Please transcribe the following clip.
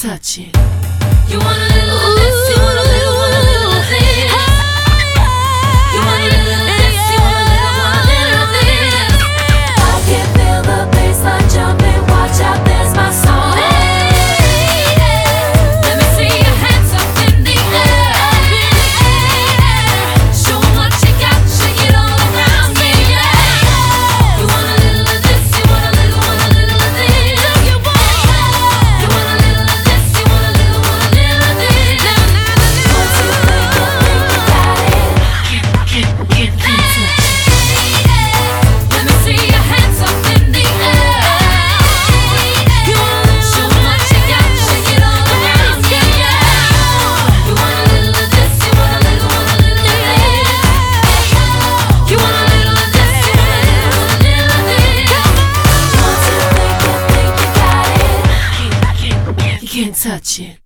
touch it. You want a little of this, you want a little of this. You want a little of this, you want a little of this. I can feel the bassline jumping, watch out, there's my song. Let me see your hands up in the air. Show 'em what you got, shake it all around me. You want a little of this, you want a little of this. You want a little of this, you want a little of this. Once you think you got it, Can't touch it. let me see your hands up in the air. Show 'em what you got, shake it all around me. You want a little of this, you want a little of this. You want a little of this, you want a little of this. Once you think you got it, You can't touch it.